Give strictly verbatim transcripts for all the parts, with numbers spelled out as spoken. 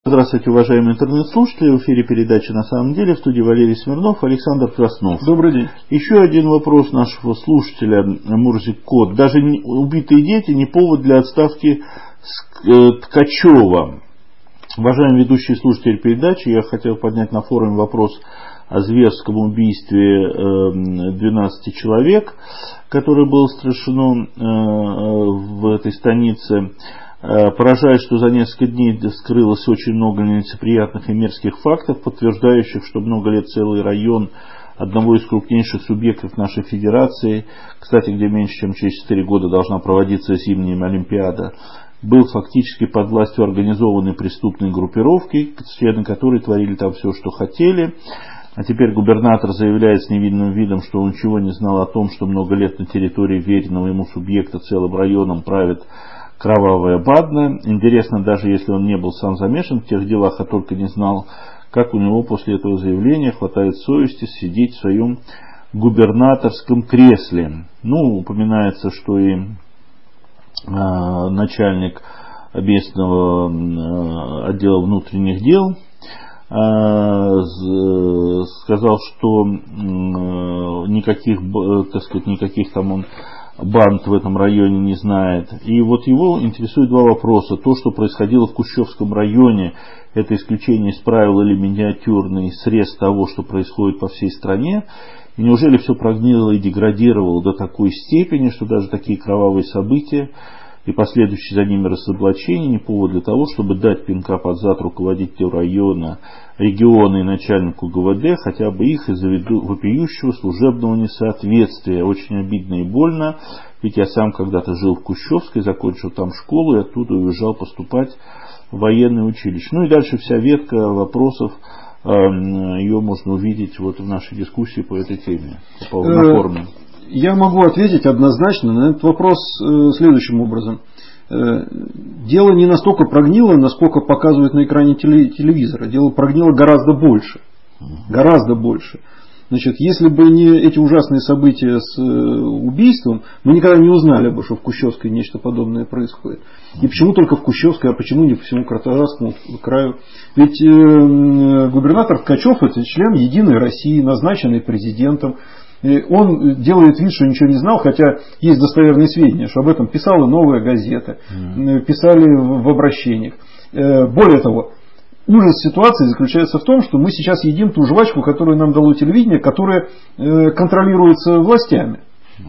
Здравствуйте, уважаемые интернет-слушатели. В эфире передачи «На самом деле», в студии Валерий Смирнов, Александр Краснов. Добрый день. Еще один вопрос нашего слушателя Мурзик Кот. Даже убитые дети не повод для отставки Ткачева. Уважаемые ведущие слушатели передачи, я хотел поднять на форуме вопрос о зверском убийстве двенадцати человек, которое было совершено в этой станице. Поражает, что за несколько дней вскрылось очень много нелицеприятных и мерзких фактов, подтверждающих, что много лет целый район одного из крупнейших субъектов нашей федерации, кстати, где меньше чем через четыре года должна проводиться зимняя Олимпиада, был фактически под властью организованной преступной группировки, члены которой творили там все, что хотели. А теперь губернатор заявляет с невинным видом, что он ничего не знал о том, что много лет на территории веренного ему субъекта целым районом правит кровавая банда. Интересно, даже если он не был сам замешан в тех делах, а только не знал, как у него после этого заявления хватает совести сидеть в своем губернаторском кресле. Ну, упоминается, что и э, начальник местного э, отдела внутренних дел э, сказал, что э, никаких, так сказать, никаких там он банд в этом районе не знает. И вот его интересуют два вопроса. То, что происходило в Кущевском районе, это исключение из правил или миниатюрный срез того, что происходит по всей стране. И неужели все прогнило и деградировало до такой степени, что даже такие кровавые события и последующие за ними разоблачения не повод для того, чтобы дать пинка под зад руководителю района, региона и начальнику ГУВД, хотя бы их из-за вопиющего служебного несоответствия. Очень обидно и больно, ведь я сам когда-то жил в Кущевской, закончил там школу и оттуда уезжал поступать в военное училище. Ну и дальше вся ветка вопросов, ее можно увидеть вот в нашей дискуссии по этой теме, по форуме. Я могу ответить однозначно на этот вопрос э, следующим образом. Э, дело не настолько прогнило, насколько показывает на экране телевизора. Дело прогнило гораздо больше. Гораздо больше. Значит, если бы не эти ужасные события с э, убийством, мы никогда не узнали бы, что в Кущевской нечто подобное происходит. И почему только в Кущевской, а почему не по всему Краснодарскому краю? Ведь э, губернатор Ткачев — это член Единой России, назначенный президентом. И он делает вид, что ничего не знал, хотя есть достоверные сведения, что об этом писала «Новая газета», mm. писали в обращениях. Более того, ужас ситуации заключается в том, что мы сейчас едим ту жвачку, которую нам дало телевидение, которая контролируется властями.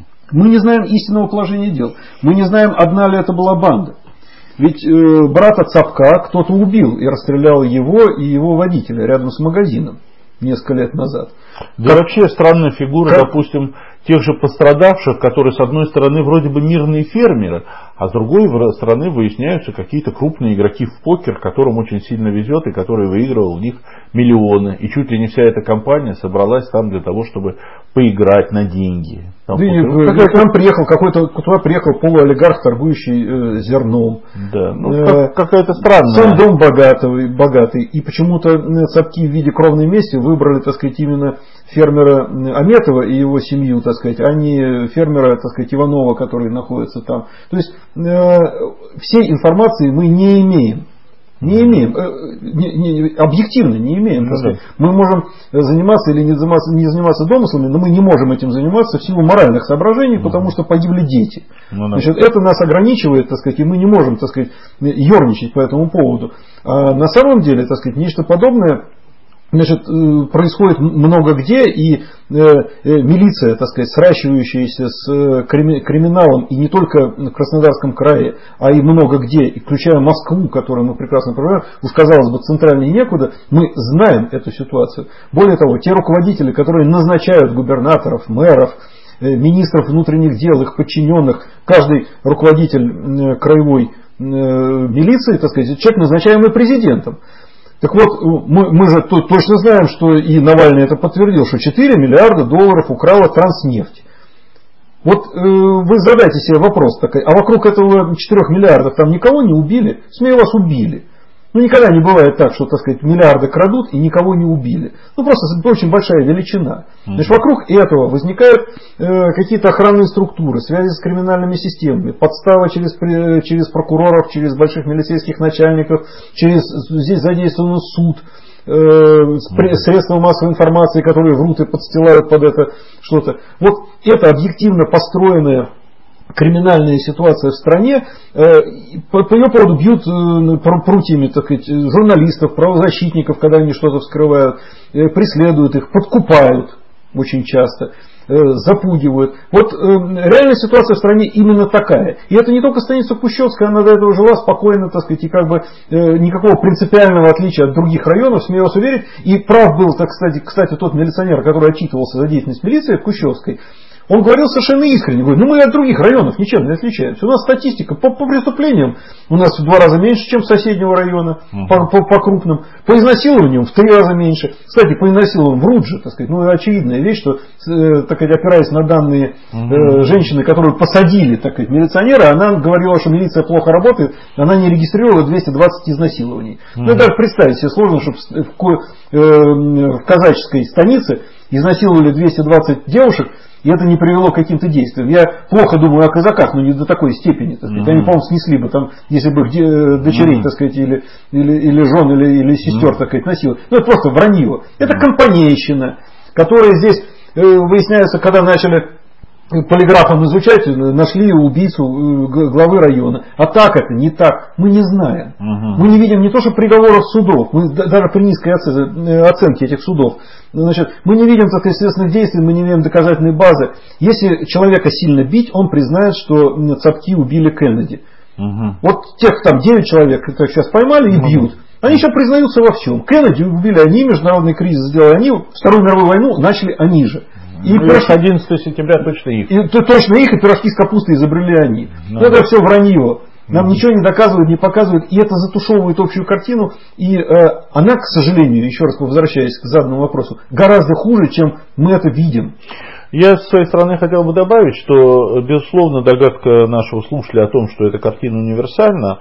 Мы не знаем истинного положения дел. Мы не знаем, одна ли это была банда. Ведь брата Цапка кто-то убил и расстрелял его и его водителя рядом с магазином несколько лет назад. Да как... вообще странная фигура, как... допустим, тех же пострадавших, которые с одной стороны вроде бы мирные фермеры, а с другой стороны выясняются какие-то крупные игроки в покер, которым очень сильно везет и который выигрывал у них миллионы. И чуть ли не вся эта компания собралась там для того, чтобы поиграть на деньги. Там, да и, как, там приехал какой-то, туда приехал полуолигарх, торгующий э, зерном. Да, ну, э, какая-то странная. Сам дом богатый, богатый. И почему-то Цапки в виде кровной мести выбрали, так сказать, именно фермера Аметова и его семью, так сказать, а не фермера, так сказать, Иванова, который находится там. То есть э, всей информации мы не имеем. Не имеем, не, не, объективно не имеем. Ну, да. Мы можем заниматься или не заниматься, не заниматься домыслами, но мы не можем этим заниматься в силу моральных соображений, потому что погибли дети. Ну, да. Значит, это нас ограничивает, так сказать, и мы не можем, так сказать, ерничать по этому поводу. А на самом деле, так сказать, нечто подобное, значит, происходит много где, и э, э, милиция, так сказать, сращивающаяся с э, крими, криминалом, и не только в Краснодарском крае, а и много где, и включая Москву, которую мы прекрасно понимаем, уж казалось бы, центральнее некуда, мы знаем эту ситуацию. Более того, те руководители, которые назначают губернаторов, мэров, э, министров внутренних дел, их подчиненных, каждый руководитель э, краевой э, милиции, так сказать, человек, назначаемый президентом. Так вот, мы, мы же точно знаем, что и Навальный это подтвердил, что четыре миллиарда долларов украла Транснефть. Вот э, вы задайте себе вопрос такой, а вокруг этого четырёх миллиардов там никого не убили? Смею вас, убили. Ну, никогда не бывает так, что, так сказать, миллиарды крадут и никого не убили. Ну, просто очень большая величина. Значит, вокруг этого возникают э, какие-то охранные структуры, связи с криминальными системами, подстава через, через прокуроров, через больших милицейских начальников, через, здесь задействован суд, э, средства массовой информации, которые врут и подстилают под это что-то. Вот это объективно построенное криминальная ситуация в стране, по, по ее поводу бьют прутьями, так сказать, журналистов, правозащитников, когда они что-то вскрывают, преследуют их, подкупают очень часто, запугивают. Вот реальная ситуация в стране именно такая. И это не только станица Кущевская, она до этого жила спокойно, так сказать, и как бы никакого принципиального отличия от других районов, смею вас уверить. И прав был, так сказать, кстати, тот милиционер, который отчитывался за деятельность милиции в Кущевской. Он говорил совершенно искренне, говорит, ну мы от других районов ничем не отличаемся. У нас статистика по, по преступлениям у нас в два раза меньше, чем соседнего района, uh-huh. по, по, по крупным. По изнасилованиям в три раза меньше. Кстати, по изнасилованиям врут же, так сказать, ну очевидная вещь, что, э, так сказать, опираясь на данные э, женщины, которую посадили, так сказать, милиционера, она говорила, что милиция плохо работает, она не регистрировала двести двадцать изнасилований. Uh-huh. Ну даже представить себе сложно, чтобы в, э, в казаческой станице изнасиловали двести двадцать девушек, и это не привело к каким-то действиям. Я плохо думаю о казаках, но не до такой степени. Так сказать. Mm-hmm. Они, по-моему, снесли бы, там, если бы их дочерей, mm-hmm. так сказать, или, или, или жен, или, или сестер, mm-hmm. так сказать, насиловали. Ну, это просто вранье. Это mm-hmm. компанейщина, которая здесь э, выясняется, когда начали полиграфом изучать, нашли убийцу главы района. А так это, не так. Мы не знаем. Uh-huh. Мы не видим не то, что приговоров судов, мы даже при низкой оценке этих судов. Значит, мы не видим, так сказать, следственных действий, мы не видим доказательной базы. Если человека сильно бить, он признает, что цапки убили Кеннеди. Uh-huh. Вот тех там девять человек, которых сейчас поймали и uh-huh. бьют. Они еще признаются во всем. Кеннеди убили они, международный кризис сделали они, Вторую мировую войну начали они же. И ну, пирож... одиннадцатого сентября точно их. И, то, точно их, и пирожки с капустой изобрели они. Но это все вранье. Нам mm-hmm. ничего не доказывают, не показывают. И это затушевывает общую картину. И э, она, к сожалению, еще раз возвращаясь к заданному вопросу, гораздо хуже, чем мы это видим. Я с своей стороны хотел бы добавить, что, безусловно, догадка нашего слушателя о том, что эта картина универсальна,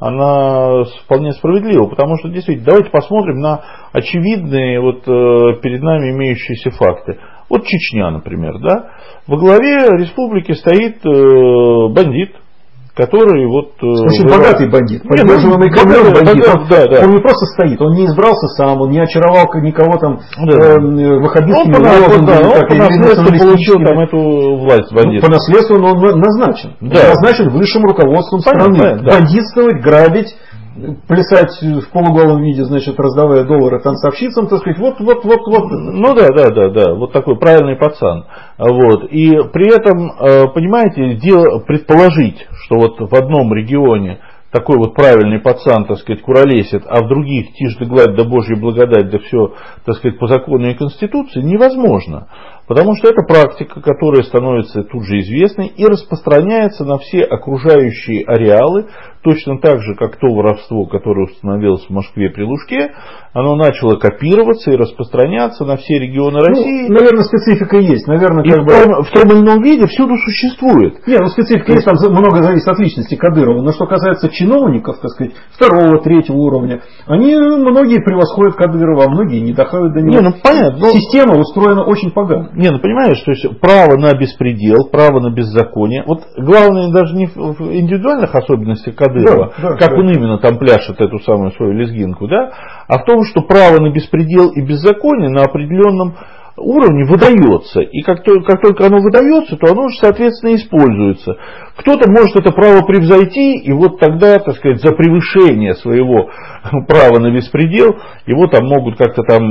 она вполне справедлива. Потому что, действительно, давайте посмотрим на очевидные вот, э, перед нами имеющиеся факты. Вот Чечня, например, да, во главе республики стоит э, бандит, который вот... Э, Очень богатый бандит, поддерживаемый Кремлем бандит. Он, да, да. Он не просто стоит, он не избрался сам, он не очаровал никого там да. э, ваххабистскими лозунгами. Да, он по наследству получил там эту власть бандит. По наследству он назначен. Да. Он назначен высшим руководством страны. Да, да. Бандитствовать, грабить, плясать в полуголом виде, значит, раздавая доллары танцовщицам, так сказать, вот, вот, вот, вот. Ну да, да, да, да, вот такой правильный пацан. Вот. И при этом, понимаете, дело, предположить, что вот в одном регионе такой вот правильный пацан, так сказать, куролесит, а в других тишь да гладь, да божья благодать, да все, так сказать, по закону и конституции, невозможно. Потому что это практика, которая становится тут же известной и распространяется на все окружающие ареалы, точно так же, как то воровство, которое установилось в Москве при Лужке, оно начало копироваться и распространяться на все регионы России. Ну, наверное, специфика есть. Наверное, и как в, бы... том, в том или ином виде всюду существует. Нет, ну специфика есть, там много зависит от личности Кадырова. Но что касается чиновников, так сказать, второго, третьего уровня, они многие превосходят Кадырова, а многие не доходят до него. Не, ну, понятно, но... Система устроена очень погано. Не, ну понимаешь, то есть право на беспредел, право на беззаконие. Вот главное даже не в индивидуальных особенностях Кадырова, да, да, как да. он именно там пляшет эту самую свою лезгинку, да, а в том, что право на беспредел и беззаконие на определенном уровне выдается. И как, то, как только оно выдается, то оно же, соответственно, используется. Кто-то может это право превзойти, и вот тогда, так сказать, за превышение своего права на беспредел, его там могут как-то там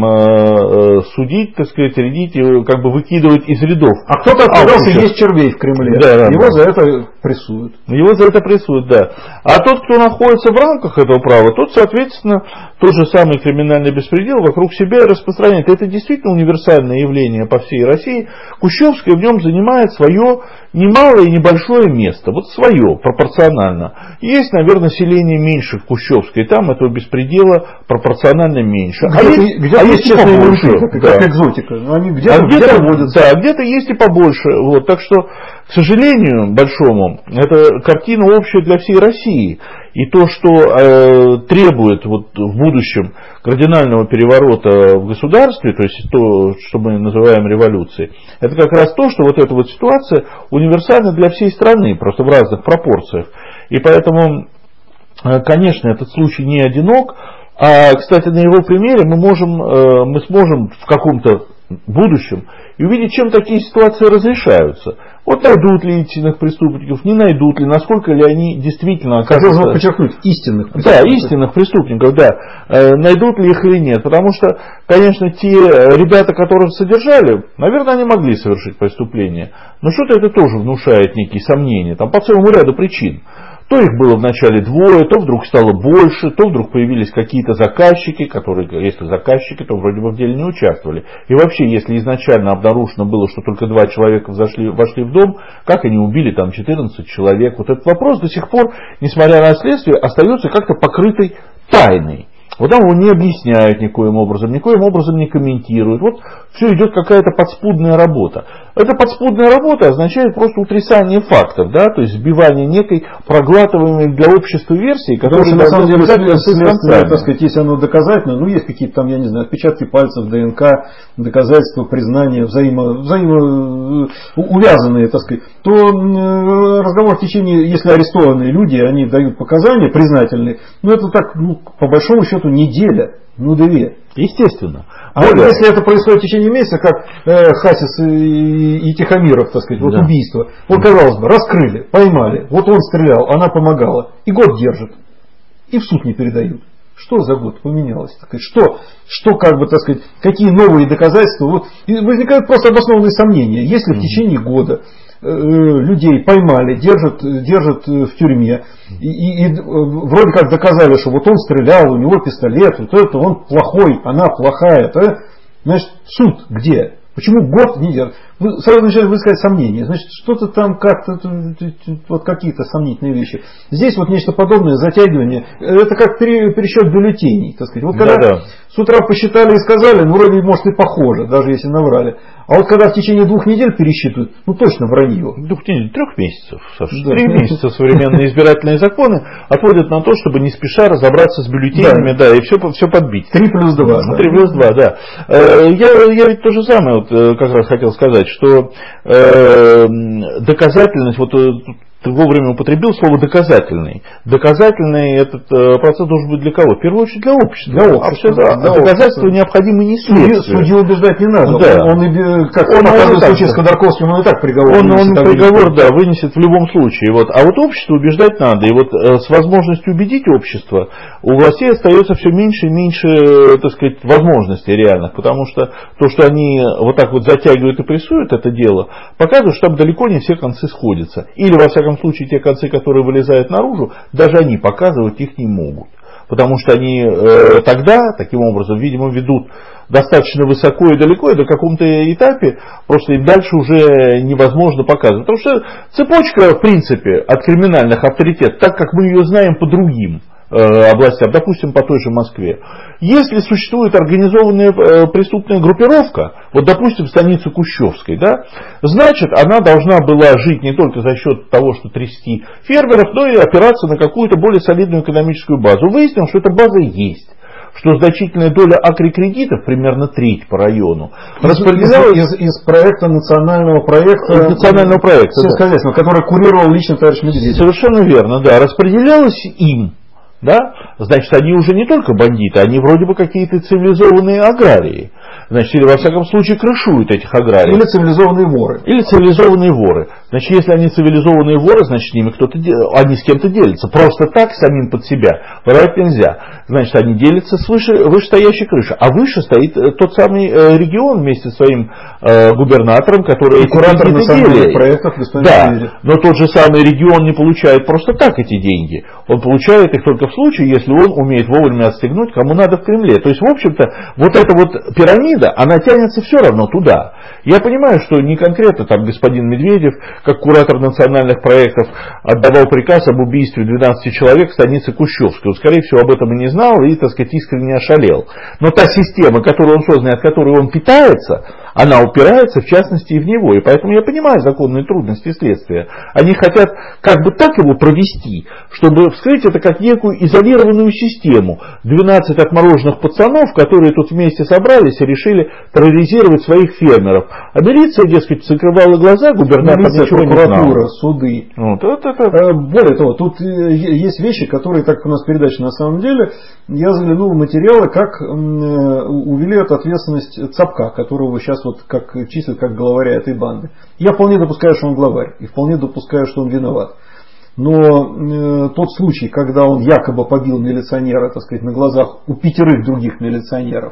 э, судить, так сказать, рядить, как бы выкидывать из рядов. А кто-то отказался есть червей в Кремле. Да, да, его да. за это прессуют. Его за это прессуют, да. А тот, кто находится в рамках этого права, тот, соответственно, тот же самый криминальный беспредел вокруг себя распространяет. Это действительно универсальное явление по всей России. Кущевская в нем занимает свое немалое и небольшое место. Вот свое, пропорционально. Есть, наверное, население меньше в Кущевской. Там этого беспредела пропорционально меньше. Где-то, а есть, где-то а есть честные менты, как, да. как экзотика. Но они где-то, а где-то, где-то водятся. Да, где-то есть и побольше. Вот. Так что к сожалению большому, это картина общая для всей России. И то, что э, требует вот, в будущем кардинального переворота в государстве, то есть то, что мы называем революцией, это как раз то, что вот эта вот ситуация универсальна для всей страны, просто в разных пропорциях. И поэтому, э, конечно, этот случай не одинок. А, кстати, на его примере мы, можем, э, мы сможем в каком-то будущем и увидеть, чем такие ситуации разрешаются. Вот найдут ли истинных преступников, не найдут ли, насколько ли они действительно окажутся... Хочу подчеркнуть, истинных преступников. Да, истинных преступников, да. Э, найдут ли их или нет. Потому что, конечно, те ребята, которых содержали, наверное, они могли совершить преступление. Но что-то это тоже внушает некие сомнения. Там по целому ряду причин. То их было вначале двое, то вдруг стало больше, то вдруг появились какие-то заказчики, которые, если заказчики, то вроде бы в деле не участвовали. И вообще, если изначально обнаружено было, что только два человека зашли, вошли в дом, как они убили там четырнадцать человек, вот этот вопрос до сих пор, несмотря на следствие, остается как-то покрытой тайной. Вот там его не объясняют никоим образом, никоим образом не комментируют. Вот все идет какая-то подспудная работа. Эта подспудная работа означает просто утрясание фактов, да, то есть сбивание некой проглатываемой для общества версии, которая на самом деле следствие, так сказать, если оно доказательно, ну есть какие-то там, я не знаю, отпечатки пальцев, ДНК, доказательства, признания, взаимо, взаимо увязанные, так сказать, то разговор в течение, если арестованные люди, они дают показания признательные, ну это так, ну, по большому счету неделя, ну две. Естественно. А более... если это происходит в течение месяца, как э, Хасис и, и Тихомиров, так сказать, вот да. убийство. Вот, казалось бы, раскрыли, поймали, вот он стрелял, она помогала. И год держит. И в суд не передают. Что за год поменялось? Так сказать, что, что, как бы, так сказать, какие новые доказательства? Вот, и возникают просто обоснованные сомнения. Если mm-hmm. в течение года э, людей поймали, держат, держат в тюрьме, и, и, и вроде как доказали, что вот он стрелял, у него пистолет, вот это он плохой, она плохая, то, значит, суд где? Почему год не держит? Вы сразу начинаете высказать сомнения. Значит, что-то там как-то, вот какие-то сомнительные вещи. Здесь вот нечто подобное, затягивание. Это как пересчет бюллетеней. Так сказать. Вот когда да, да. с утра посчитали и сказали, ну вроде может и похоже, даже если наврали. А вот когда в течение двух недель пересчитывают, ну точно вранье. Двух недель, трех месяцев, Саша. Да. Три месяца современные избирательные законы отводят на то, чтобы не спеша разобраться с бюллетенями, да, да и все, все подбить. Три плюс два. Три плюс два, да. Я, я ведь то же самое вот, как раз хотел сказать, что э, доказательность, вот ты вовремя употребил слово доказательный. Доказательный этот э, процесс должен быть для кого? В первую очередь для общества. Для общества. А, да, а доказательства необходимы не следствию. Судью убеждать не надо. Да. Он, он, как он, он в случае с Ходорковским, он и так приговор он, вынесет. Он приговор, да, вынесет в любом случае. Вот. А вот общество убеждать надо. И вот э, с возможностью убедить общество у властей остается все меньше и меньше, э, так сказать, возможностей реальных. Потому что то, что они вот так вот затягивают и прессуют это дело, показывает, что там далеко не все концы сходятся. Или, во всяком в случае, те концы, которые вылезают наружу, даже они показывать их не могут. Потому что они э, тогда, таким образом, видимо, ведут достаточно высоко и далеко, и до каком-то этапе просто им дальше уже невозможно показывать. Потому что цепочка, в принципе, от криминальных авторитетов, так как мы ее знаем по другим э, областям, допустим, по той же Москве. Если существует организованная э, преступная группировка, вот, допустим, в станице Кущевской, да, значит, она должна была жить не только за счет того, что трясти фермеров, но и опираться на какую-то более солидную экономическую базу. Выяснилось, что эта база есть. Что значительная доля акрекредитов, примерно треть по району, распределялась из, из, из проекта национального проекта, из национального проекта да. который курировал лично товарищ Медведев. Совершенно верно, да, распределялась им. Да? Значит, они уже не только бандиты, они вроде бы какие-то цивилизованные аграрии. Значит, или во всяком случае крышуют этих аграриев. Или цивилизованные воры. Или цивилизованные воры. Значит, если они цивилизованные воры, значит, с ними кто-то, они с кем-то делятся. Просто так, самим под себя, воровать нельзя. Значит, они делятся с выше, вышестоящей крышей. А выше стоит тот самый регион вместе со своим э, губернатором, который и куратор национальных проектов. Да, но тот же самый регион не получает просто так эти деньги. Он получает их только в случае, если он умеет вовремя отстегнуть, кому надо в Кремле. То есть, в общем-то, вот эта вот пирамида, она тянется все равно туда. Я понимаю, что не конкретно там господин Медведев как куратор национальных проектов отдавал приказ об убийстве двенадцати человек в станице Кущевской. Он, скорее всего, об этом и не знал, и, так сказать, искренне ошалел. Но та система, которую он создан, от которой он питается, она упирается, в частности, и в него. И поэтому я понимаю законные трудности следствия. Они хотят как бы так его провести, чтобы вскрыть это как некую изолированную систему. двенадцать отмороженных пацанов, которые тут вместе собрались и решили терроризировать своих фермеров. А милиция, дескать, закрывала глаза, губернатор милиция, ничего не знал. прокуратура, суды. Вот, это, это. Более того, тут есть вещи, которые, так как у нас передача на самом деле, я заглянул в материалы, как увели от ответственности Цапка, которого сейчас вот как числят как главаря этой банды. Я вполне допускаю, что он главарь, и вполне допускаю, что он виноват. Но э, тот случай, когда он якобы побил милиционера, так сказать, на глазах у пятерых других милиционеров,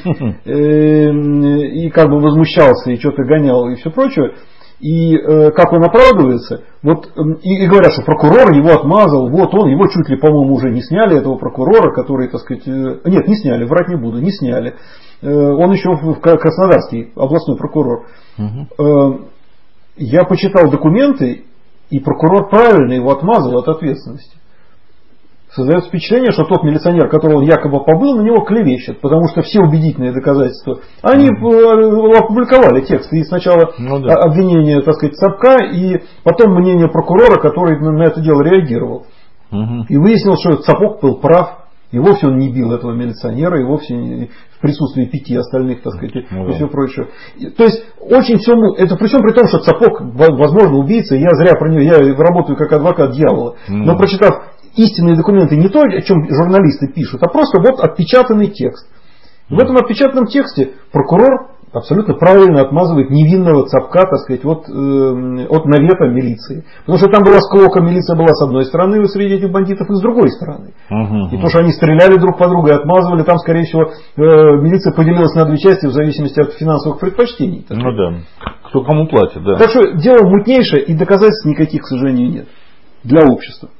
э, и как бы возмущался, и что-то гонял, и все прочее, и э, как он оправдывается, вот, и, и говорят, что прокурор его отмазал, вот он, его чуть ли, по-моему, уже не сняли, этого прокурора, который, так сказать, э, нет, не сняли, врать не буду, не сняли. Э, он еще в, в Краснодарский областной прокурор. Э, я почитал документы, и прокурор правильно его отмазал от ответственности. Создается впечатление, что тот милиционер, которого он якобы побыл, на него клевещет, потому что все убедительные доказательства, они mm-hmm. опубликовали текст, и сначала ну, да. обвинение, так сказать, Цапка, и потом мнение прокурора, который на это дело реагировал. Mm-hmm. И выяснилось, что Цапок был прав, и вовсе он не бил этого милиционера, и вовсе не в присутствии пяти остальных, так сказать, mm-hmm. и все прочее. То есть, очень все, это при всем при том, что Цапок, возможно, убийца, я зря про него, я работаю как адвокат дьявола, mm-hmm. но прочитав истинные документы, не то, о чем журналисты пишут, а просто вот отпечатанный текст. В этом отпечатанном тексте прокурор абсолютно правильно отмазывает невинного Цапка, так сказать, от, э, от навета милиции. Потому что там была склока, милиция была с одной стороны среди этих бандитов, и с другой стороны. Uh-huh. И то, что они стреляли друг по другу и отмазывали, там, скорее всего, э, милиция поделилась на две части в зависимости от финансовых предпочтений. Ну да, кто кому платит, да. Так что дело мутнейшее, и доказательств никаких, к сожалению, нет для общества.